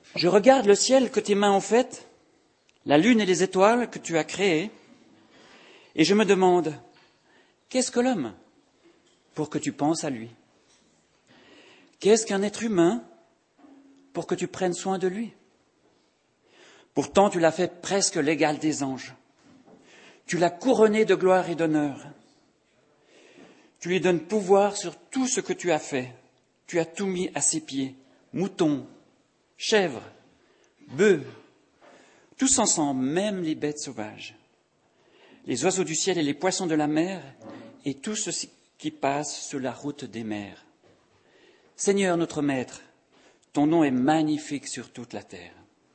Je regarde le ciel que tes mains ont fait, la lune et les étoiles que tu as créées, et je me demande, qu'est-ce que l'homme pour que tu penses à lui? Qu'est-ce qu'un être humain pour que tu prennes soin de lui? Pourtant, tu l'as fait presque l'égal des anges. Tu l'as couronné de gloire et d'honneur. Tu lui donnes pouvoir sur tout ce que tu as fait. Tu as tout mis à ses pieds, moutons, chèvres, bœufs, tous ensemble, même les bêtes sauvages, les oiseaux du ciel et les poissons de la mer, et tout ce qui passe sur la route des mers. Seigneur notre Maître, ton nom est magnifique sur toute la terre.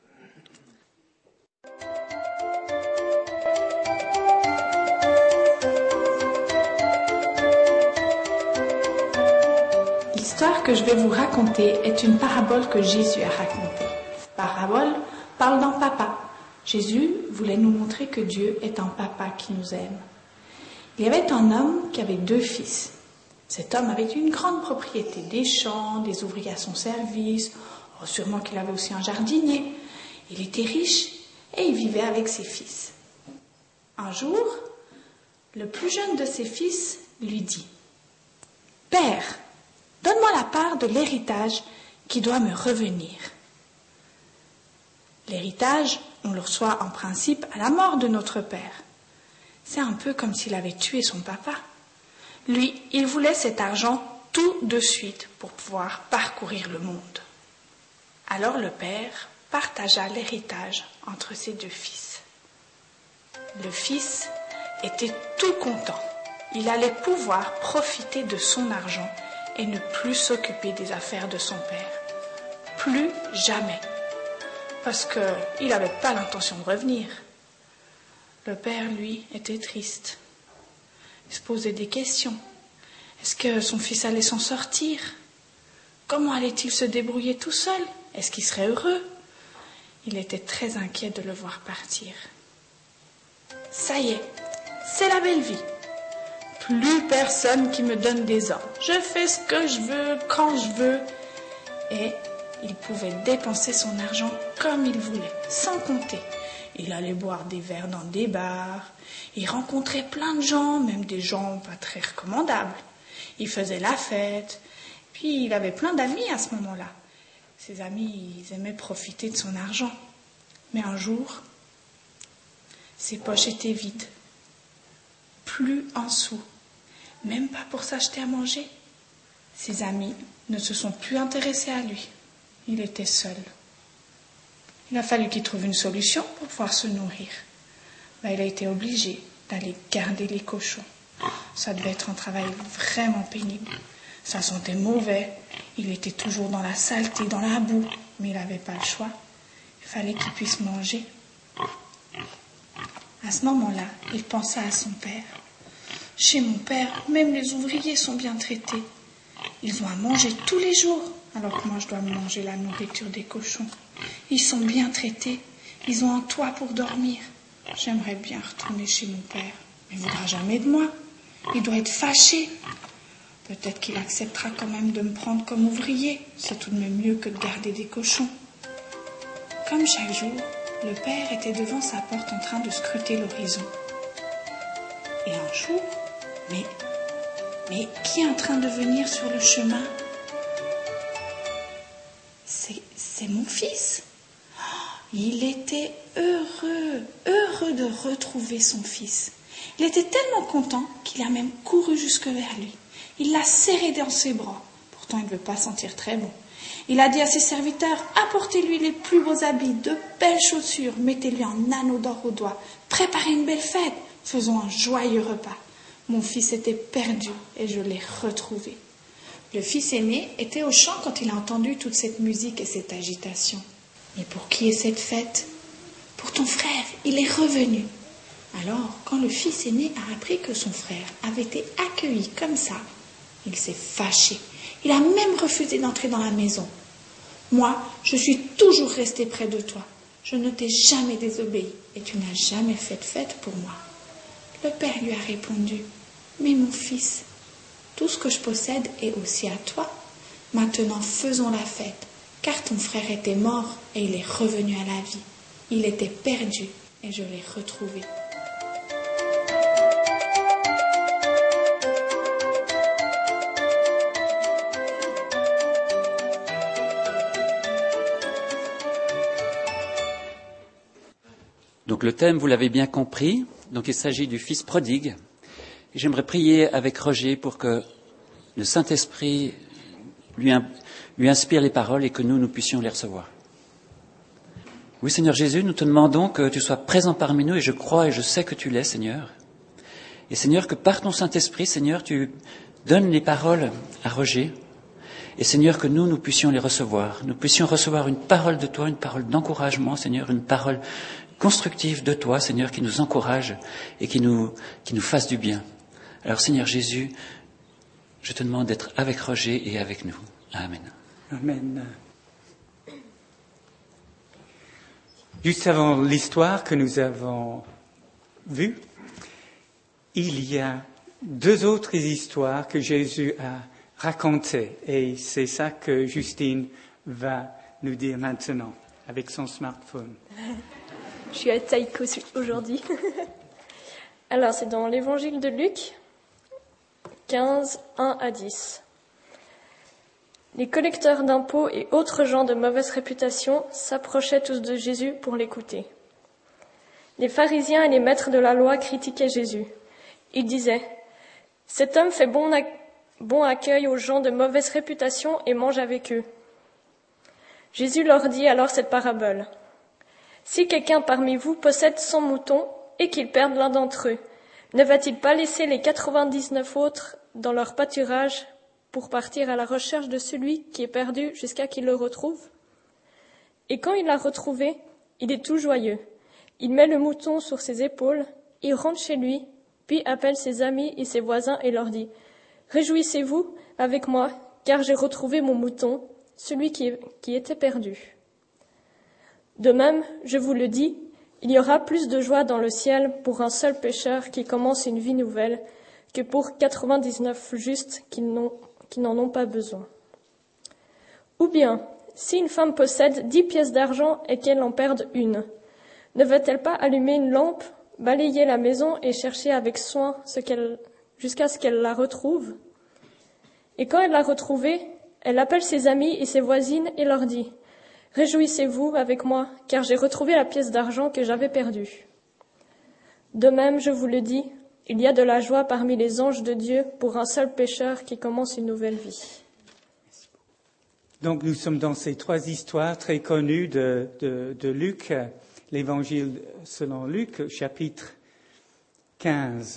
L'histoire que je vais vous raconter est une parabole que Jésus a racontée. Parabole parle d'un papa. Jésus voulait nous montrer que Dieu est un papa qui nous aime. Il y avait un homme qui avait 2 fils. Cet homme avait une grande propriété, des champs, des ouvriers à son service, sûrement qu'il avait aussi un jardinier. Il était riche et il vivait avec ses fils. Un jour, le plus jeune de ses fils lui dit « Père, donne-moi la part de l'héritage qui doit me revenir. » L'héritage, on le reçoit en principe à la mort de notre père. C'est un peu comme s'il avait tué son papa. Lui, il voulait cet argent tout de suite pour pouvoir parcourir le monde. Alors le père partagea l'héritage entre ses 2 fils. Le fils était tout content. Il allait pouvoir profiter de son argent et ne plus s'occuper des affaires de son père. Plus jamais. Parce qu'il n'avait pas l'intention de revenir. Le père, lui, était triste. Il se posait des questions. Est-ce que son fils allait s'en sortir? Comment allait-il se débrouiller tout seul? Est-ce qu'il serait heureux? Il était très inquiet de le voir partir. Ça y est, c'est la belle vie. Plus personne qui me donne des ordres. Je fais ce que je veux, quand je veux. Et il pouvait dépenser son argent comme il voulait, sans compter. Il allait boire des verres dans des bars. Il rencontrait plein de gens, même des gens pas très recommandables. Il faisait la fête. Puis il avait plein d'amis à ce moment-là. Ses amis, ils aimaient profiter de son argent. Mais un jour, ses poches étaient vides. Plus un sou. Même pas pour s'acheter à manger. Ses amis ne se sont plus intéressés à lui. Il était seul. Il a fallu qu'il trouve une solution pour pouvoir se nourrir. Il a été obligé d'aller garder les cochons. Ça devait être un travail vraiment pénible. Ça sentait mauvais. Il était toujours dans la saleté, dans la boue. Mais il n'avait pas le choix. Il fallait qu'il puisse manger. À ce moment-là, il pensa à son père. Chez mon père, même les ouvriers sont bien traités. Ils ont à manger tous les jours, alors que moi je dois manger la nourriture des cochons. Ils sont bien traités. Ils ont un toit pour dormir. J'aimerais bien retourner chez mon père, mais il ne voudra jamais de moi. Il doit être fâché. Peut-être qu'il acceptera quand même de me prendre comme ouvrier. C'est tout de même mieux que de garder des cochons. Comme chaque jour, le père était devant sa porte en train de scruter l'horizon. Et un jour, mais qui est en train de venir sur le chemin? C'est mon fils. Il était heureux de retrouver son fils. Il était tellement content qu'il a même couru jusque vers lui. Il l'a serré dans ses bras. Pourtant, il ne veut pas sentir très bon. Il a dit à ses serviteurs, apportez-lui les plus beaux habits, de belles chaussures, mettez-lui un anneau d'or au doigt, préparez une belle fête, faisons un joyeux repas. Mon fils était perdu et je l'ai retrouvé. Le fils aîné était au champ quand il a entendu toute cette musique et cette agitation. Mais pour qui est cette fête? Pour ton frère, il est revenu. Alors, quand le fils aîné a appris que son frère avait été accueilli comme ça, il s'est fâché. Il a même refusé d'entrer dans la maison. Moi, je suis toujours restée près de toi. Je ne t'ai jamais désobéi et tu n'as jamais fait de fête pour moi. Le père lui a répondu, mais mon fils, tout ce que je possède est aussi à toi. Maintenant, faisons la fête. car ton frère était mort et il est revenu à la vie. Il était perdu et je l'ai retrouvé. » Donc le thème, vous l'avez bien compris, donc il s'agit du Fils prodigue. Et j'aimerais prier avec Roger pour que le Saint-Esprit lui inspire les paroles et que nous puissions les recevoir. Oui, Seigneur Jésus, nous te demandons que tu sois présent parmi nous et je crois et je sais que tu l'es, Seigneur. Et Seigneur, que par ton Saint-Esprit, Seigneur, tu donnes les paroles à Roger. Et Seigneur, que nous puissions les recevoir. Nous puissions recevoir une parole de toi, une parole d'encouragement, Seigneur, une parole constructive de toi, Seigneur, qui nous encourage et qui nous fasse du bien. Alors, Seigneur Jésus, je te demande d'être avec Roger et avec nous. Amen. Amen. Juste avant l'histoire que nous avons vue, il y a 2 autres histoires que Jésus a racontées. Et c'est ça que Justine va nous dire maintenant, avec son smartphone. Je suis à Taïko aujourd'hui. Alors, c'est dans l'évangile de Luc, 15, 1 à 10. Les collecteurs d'impôts et autres gens de mauvaise réputation s'approchaient tous de Jésus pour l'écouter. Les pharisiens et les maîtres de la loi critiquaient Jésus. Ils disaient « Cet homme fait bon accueil aux gens de mauvaise réputation et mange avec eux. » Jésus leur dit alors cette parabole. « Si quelqu'un parmi vous possède 100 moutons et qu'il perde l'un d'entre eux, ne va-t-il pas laisser les 99 autres dans leur pâturage pour partir à la recherche de celui qui est perdu jusqu'à qu'il le retrouve? Et quand il l'a retrouvé, il est tout joyeux. Il met le mouton sur ses épaules, il rentre chez lui, puis appelle ses amis et ses voisins et leur dit « Réjouissez-vous avec moi, car j'ai retrouvé mon mouton, celui qui était perdu. » De même, je vous le dis, il y aura plus de joie dans le ciel pour un seul pécheur qui commence une vie nouvelle que pour 99 justes qui n'en ont pas besoin. Ou bien, si une femme possède 10 pièces d'argent et qu'elle en perde une, ne va-t-elle pas allumer une lampe, balayer la maison et chercher avec soin jusqu'à ce qu'elle la retrouve? Et quand elle l'a retrouvée, elle appelle ses amis et ses voisines et leur dit « Réjouissez-vous avec moi, car j'ai retrouvé la pièce d'argent que j'avais perdue. » De même, je vous le dis, il y a de la joie parmi les anges de Dieu pour un seul pécheur qui commence une nouvelle vie. Donc nous sommes dans ces 3 histoires très connues de Luc, l'évangile selon Luc, chapitre 15.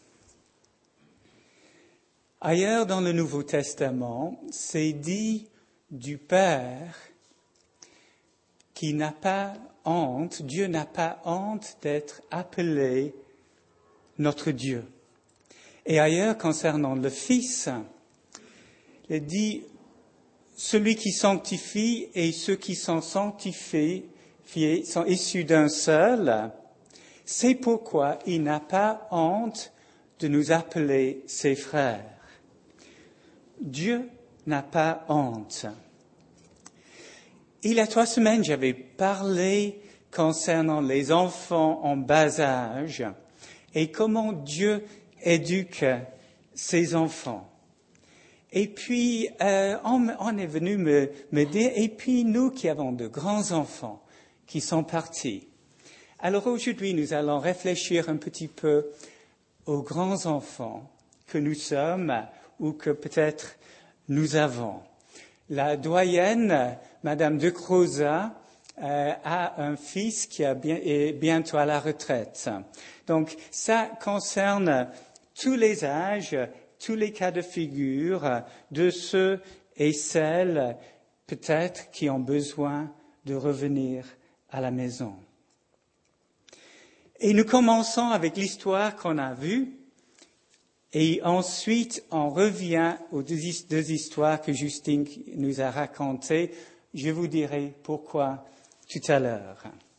Ailleurs dans le Nouveau Testament, c'est dit du Père qui n'a pas honte, Dieu n'a pas honte d'être appelé notre Dieu. Et ailleurs, concernant le Fils, il dit celui qui sanctifie et ceux qui sont sanctifiés sont issus d'un seul. C'est pourquoi il n'a pas honte de nous appeler ses frères. Dieu n'a pas honte. Il y a 3 semaines, j'avais parlé concernant les enfants en bas âge et comment Dieu éduque ses enfants. Et puis, on est venu me dire, et puis nous qui avons de grands enfants qui sont partis. Alors aujourd'hui, nous allons réfléchir un petit peu aux grands enfants que nous sommes ou que peut-être nous avons. La doyenne, Madame de Croza, a un fils qui est bientôt à la retraite. Donc, ça concerne tous les âges, tous les cas de figure de ceux et celles, peut-être, qui ont besoin de revenir à la maison. Et nous commençons avec l'histoire qu'on a vue. Et ensuite, on revient aux 2 histoires que Justine nous a racontées. Je vous dirai pourquoi tout à l'heure.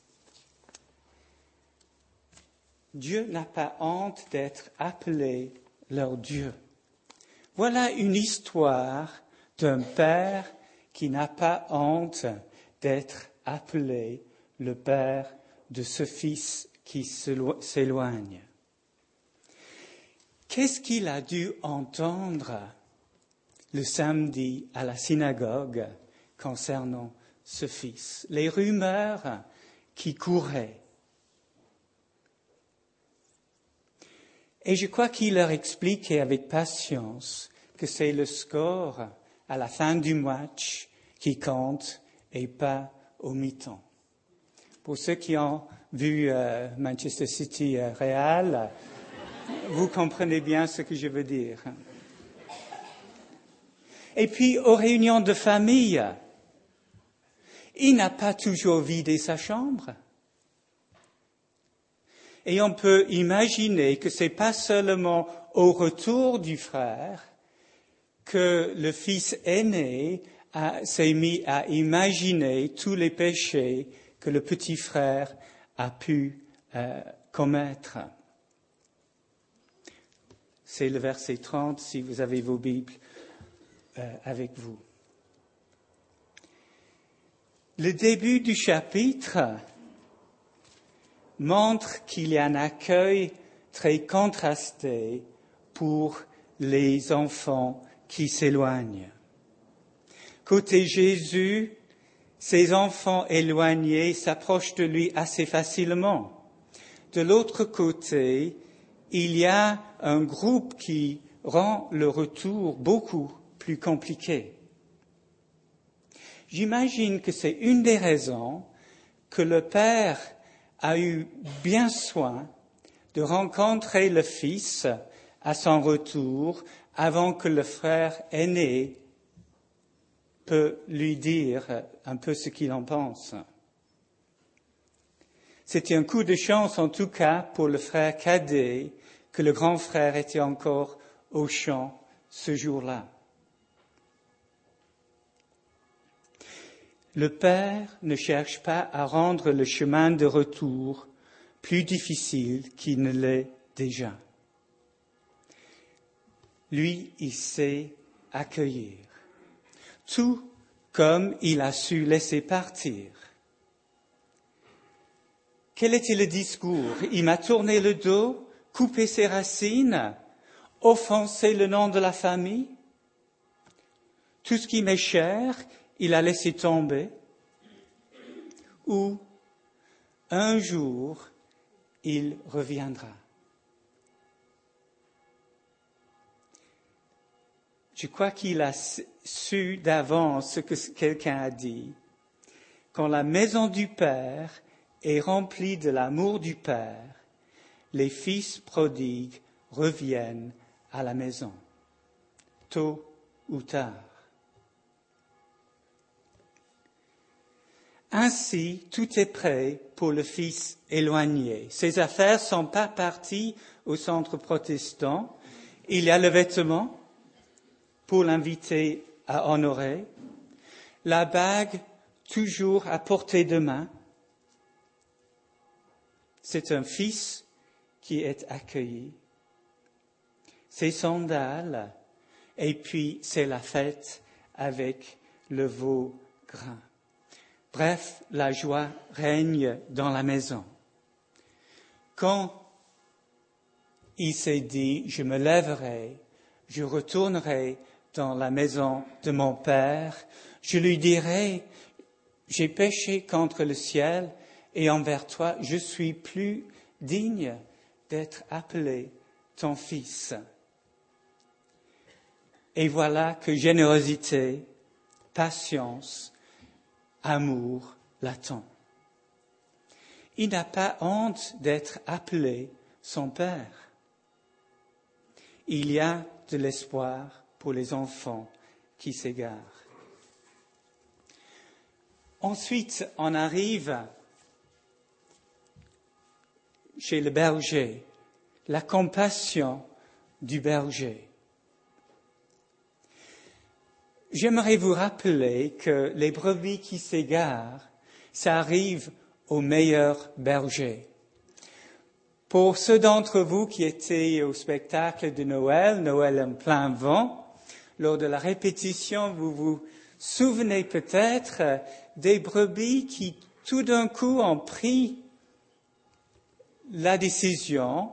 Dieu n'a pas honte d'être appelé leur Dieu. Voilà une histoire d'un père qui n'a pas honte d'être appelé le père de ce fils qui s'éloigne. Qu'est-ce qu'il a dû entendre le samedi à la synagogue concernant ce fils? Les rumeurs qui couraient. Et je crois qu'il leur expliquait avec patience que c'est le score à la fin du match qui compte et pas au mi-temps. Pour ceux qui ont vu Manchester City Real, vous comprenez bien ce que je veux dire. Et puis, aux réunions de famille, il n'a pas toujours vidé sa chambre. Et on peut imaginer que c'est pas seulement au retour du frère que le fils aîné s'est mis à imaginer tous les péchés que le petit frère a pu commettre. C'est le verset 30, si vous avez vos Bibles avec vous. Le début du chapitre montre qu'il y a un accueil très contrasté pour les enfants qui s'éloignent. Côté Jésus, ces enfants éloignés s'approchent de lui assez facilement. De l'autre côté, il y a un groupe qui rend le retour beaucoup plus compliqué. J'imagine que c'est une des raisons que le père a eu bien soin de rencontrer le fils à son retour avant que le frère aîné peut lui dire un peu ce qu'il en pense. C'était un coup de chance, en tout cas, pour le frère cadet, que le grand frère était encore au champ ce jour-là. Le père ne cherche pas à rendre le chemin de retour plus difficile qu'il ne l'est déjà. Lui, il sait accueillir, tout comme il a su laisser partir. Quel était le discours? Il m'a tourné le dos, coupé ses racines, offensé le nom de la famille. Tout ce qui m'est cher, il a laissé tomber. Ou un jour, il reviendra. Je crois qu'il a su d'avance ce que quelqu'un a dit. Quand la maison du Père est remplie de l'amour du Père, les fils prodigues reviennent à la maison, tôt ou tard. Ainsi, tout est prêt pour le fils éloigné. Ses affaires ne sont pas parties au centre protestant. Il y a le vêtement pour l'inviter à honorer, la bague toujours à portée de main. C'est un fils qui est accueilli. Ses sandales, et puis c'est la fête avec le veau gras. Bref, la joie règne dans la maison. Quand il s'est dit, je me lèverai, je retournerai dans la maison de mon Père, je lui dirai, j'ai péché contre le ciel et envers toi, je suis plus digne d'être appelé ton fils. Et voilà que générosité, patience, amour l'attend. Il n'a pas honte d'être appelé son Père. Il y a de l'espoir pour les enfants qui s'égarent. Ensuite, on arrive chez le berger, la compassion du berger. J'aimerais vous rappeler que les brebis qui s'égarent, ça arrive au meilleur berger. Pour ceux d'entre vous qui étaient au spectacle de Noël en plein vent, lors de la répétition, vous vous souvenez peut-être des brebis qui tout d'un coup ont pris la décision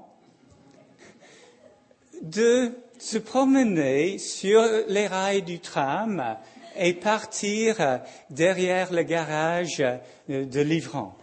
de se promener sur les rails du tram et partir derrière le garage de Livron.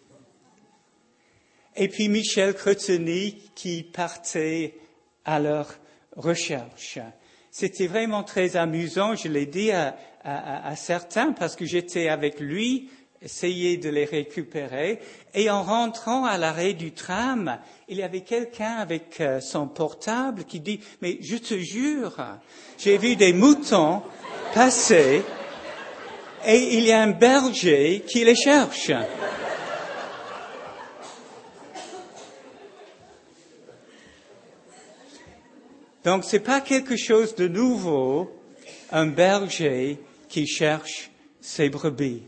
Et puis Michel Cretigny qui partait à leur recherche. C'était vraiment très amusant, je l'ai dit à certains, parce que j'étais avec lui, essayer de les récupérer. Et en rentrant à l'arrêt du tram, il y avait quelqu'un avec son portable qui dit « Mais je te jure, j'ai vu des moutons passer et il y a un berger qui les cherche. » Donc, c'est pas quelque chose de nouveau, un berger qui cherche ses brebis.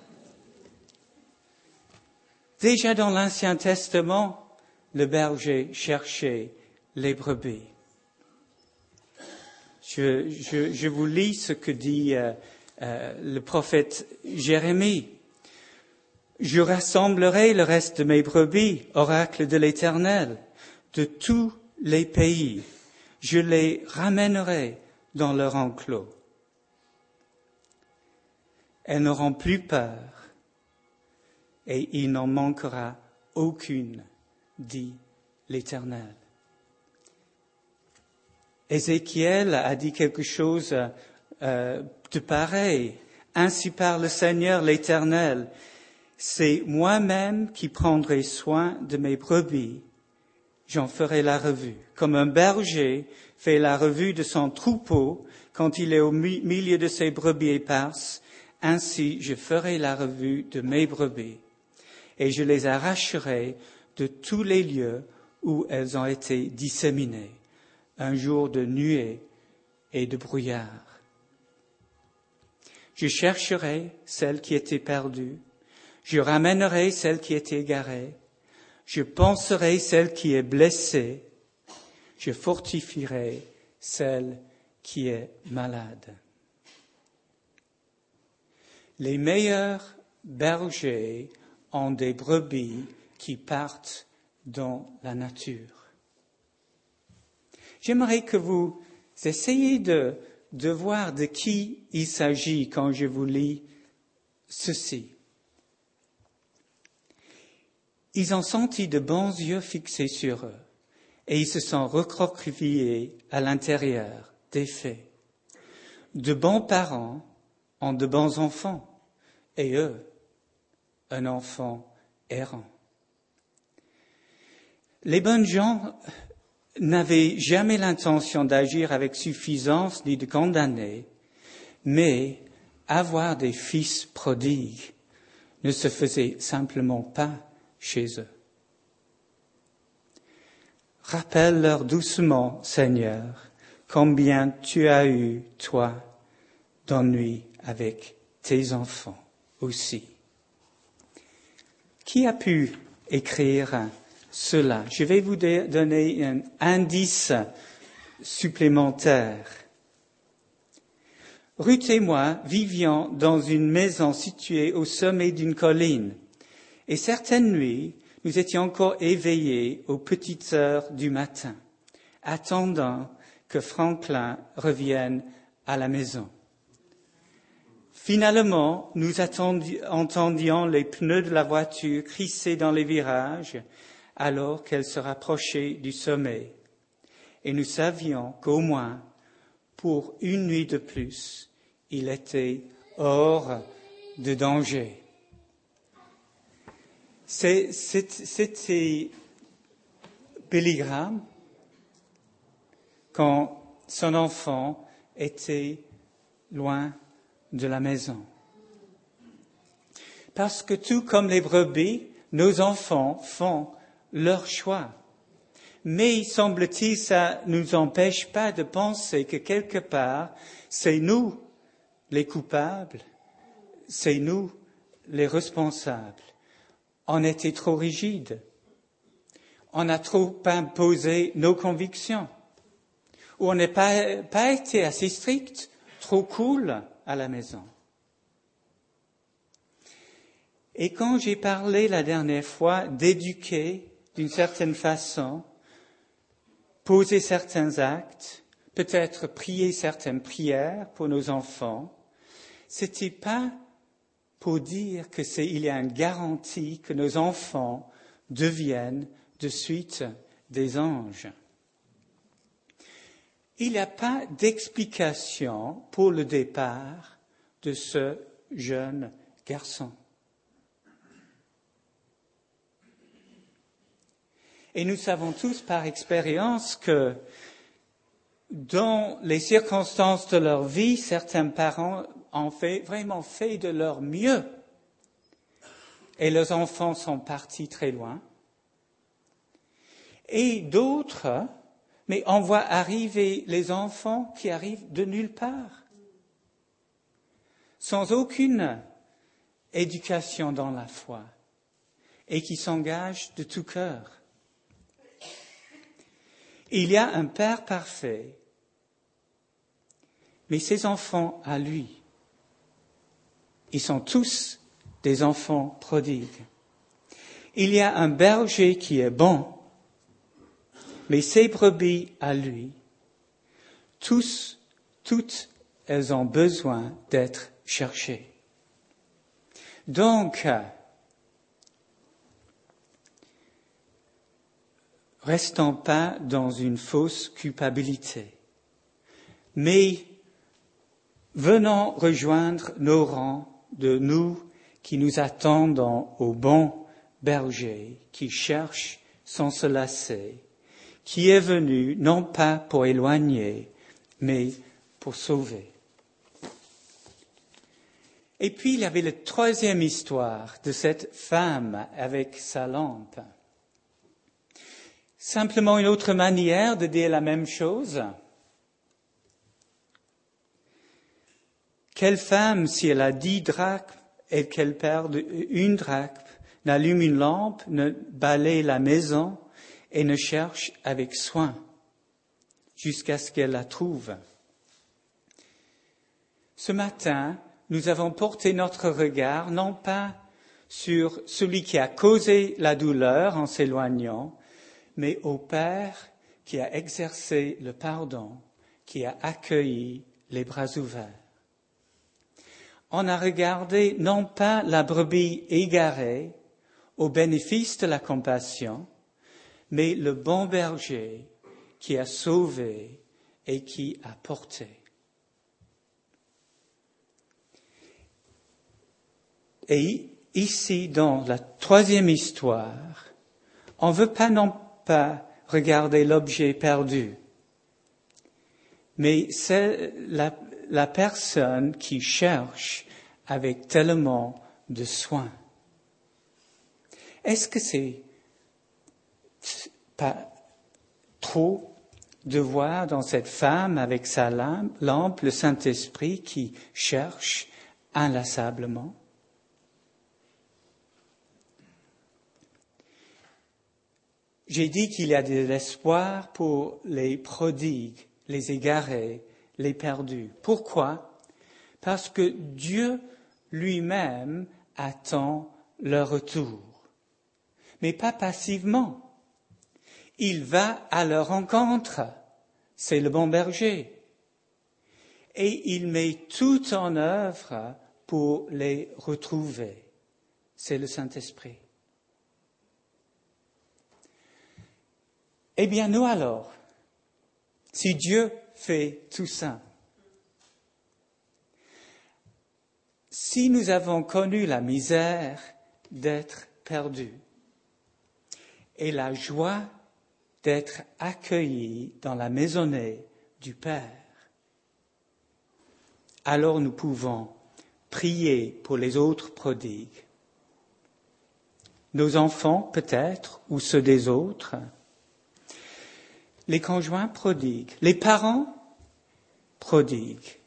Déjà dans l'Ancien Testament, le berger cherchait les brebis. Je vous lis ce que dit le prophète Jérémie. « Je rassemblerai le reste de mes brebis, oracle de l'Éternel, de tous les pays. Je les ramènerai dans leur enclos. Elles n'auront plus peur, et il n'en manquera aucune, dit l'Éternel. » Ézéchiel a dit quelque chose de pareil. « Ainsi parle le Seigneur l'Éternel, c'est moi-même qui prendrai soin de mes brebis. J'en ferai la revue. Comme un berger fait la revue de son troupeau quand il est au milieu de ses brebis éparses, ainsi je ferai la revue de mes brebis. Et je les arracherai de tous les lieux où elles ont été disséminées, un jour de nuée et de brouillard. Je chercherai celle qui était perdue, je ramènerai celle qui était égarée, je panserai celle qui est blessée, je fortifierai celle qui est malade. » Les meilleurs bergers ont des brebis qui partent dans la nature. J'aimerais que vous essayiez de voir de qui il s'agit quand je vous lis ceci. Ils ont senti de bons yeux fixés sur eux et ils se sont recroquevillés à l'intérieur des faits. De bons parents ont de bons enfants et eux, un enfant errant. Les bonnes gens n'avaient jamais l'intention d'agir avec suffisance ni de condamner, mais avoir des fils prodigues ne se faisait simplement pas chez eux. Rappelle-leur doucement, Seigneur, combien tu as eu, toi, d'ennui avec tes enfants aussi. Qui a pu écrire cela? Je vais vous donner un indice supplémentaire. Ruth et moi vivions dans une maison située au sommet d'une colline. Et certaines nuits, nous étions encore éveillés aux petites heures du matin, attendant que Franklin revienne à la maison. Finalement, nous entendions les pneus de la voiture crisser dans les virages alors qu'elle se rapprochait du sommet. Et nous savions qu'au moins, pour une nuit de plus, il était hors de danger. C'était Billy Graham quand son enfant était loin de la maison. Parce que tout comme les brebis, nos enfants font leur choix. Mais semble-t-il, ça ne nous empêche pas de penser que quelque part, c'est nous les coupables, c'est nous les responsables. On était trop rigide, on a trop imposé nos convictions, ou on n'a pas été assez strict, trop cool à la maison. Et quand j'ai parlé la dernière fois d'éduquer d'une certaine façon, poser certains actes, peut-être prier certaines prières pour nos enfants, c'était pas pour dire il y a une garantie que nos enfants deviennent de suite des anges. Il n'y a pas d'explication pour le départ de ce jeune garçon. Et nous savons tous par expérience que dans les circonstances de leur vie, certains parents ont vraiment fait de leur mieux. Et leurs enfants sont partis très loin. Et d'autres, mais on voit arriver les enfants qui arrivent de nulle part, sans aucune éducation dans la foi, et qui s'engagent de tout cœur. Il y a un Père parfait, mais ses enfants à lui, ils sont tous des enfants prodigues. Il y a un berger qui est bon, mais ses brebis à lui, toutes, elles ont besoin d'être cherchées. Donc, restons pas dans une fausse culpabilité, mais venons rejoindre nos rangs de nous qui nous attendons au bon berger, qui cherche sans se lasser, qui est venu non pas pour éloigner, mais pour sauver. Et puis il y avait la troisième histoire de cette femme avec sa lampe. Simplement une autre manière de dire la même chose. Quelle femme, si elle a 10 drachmes et qu'elle perd une drachme, n'allume une lampe, ne balaye la maison et ne cherche avec soin jusqu'à ce qu'elle la trouve? Ce matin, nous avons porté notre regard non pas sur celui qui a causé la douleur en s'éloignant, mais au Père qui a exercé le pardon, qui a accueilli les bras ouverts. On a regardé non pas la brebis égarée au bénéfice de la compassion, mais le bon berger qui a sauvé et qui a porté. Et ici, dans la troisième histoire, on ne veut pas non pas regarder l'objet perdu, mais c'est la personne qui cherche avec tellement de soin. Est-ce que c'est pas trop de voir dans cette femme avec sa lampe le Saint-Esprit qui cherche inlassablement? J'ai dit qu'il y a de l'espoir pour les prodigues, les égarés, les perdus. Pourquoi? Parce que Dieu lui-même attend leur retour. Mais pas passivement. Il va à leur rencontre. C'est le bon berger. Et il met tout en œuvre pour les retrouver. C'est le Saint-Esprit. Eh bien, nous alors, si Dieu fait tout ça, si nous avons connu la misère d'être perdus et la joie d'être accueillis dans la maisonnée du Père, alors nous pouvons prier pour les autres prodigues, nos enfants peut-être, ou ceux des autres, les conjoints prodigues, les parents prodigues.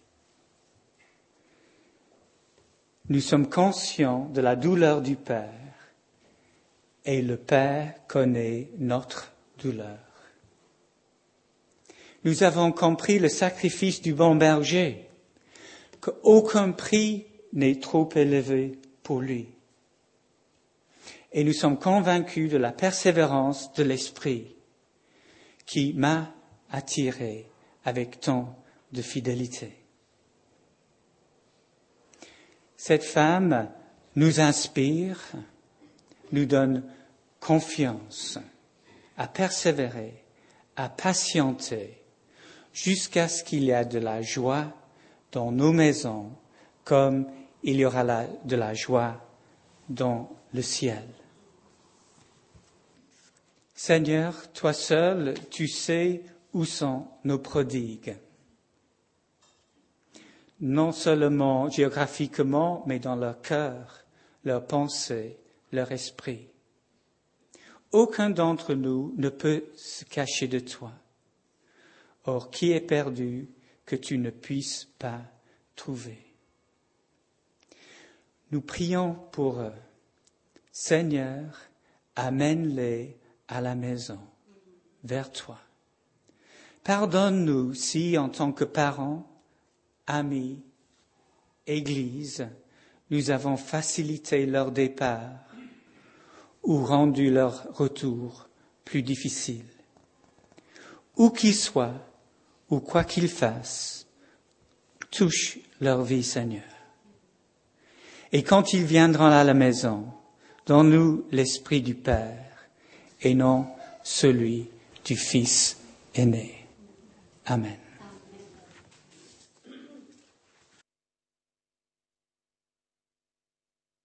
Nous sommes conscients de la douleur du Père et le Père connaît notre douleur. Nous avons compris le sacrifice du bon berger. qu'aucun prix n'est trop élevé pour lui. Et nous sommes convaincus de la persévérance de l'Esprit qui m'a attiré avec tant de fidélité. Cette femme nous inspire, nous donne confiance à persévérer, à patienter, jusqu'à ce qu'il y ait de la joie dans nos maisons, comme il y aura de la joie dans le ciel. Seigneur, toi seul, tu sais où sont nos prodigues. Non seulement géographiquement, mais dans leur cœur, leur pensée, leur esprit. Aucun d'entre nous ne peut se cacher de toi. Or, qui est perdu que tu ne puisses pas trouver? Nous prions pour eux. Seigneur, amène-les à la maison, vers toi. Pardonne-nous si, en tant que parents, amis, Église, nous avons facilité leur départ ou rendu leur retour plus difficile. Où qu'ils soient, ou quoi qu'ils fassent, touche leur vie, Seigneur. Et quand ils viendront à la maison, donne-nous l'esprit du Père et non celui du Fils aîné. Amen.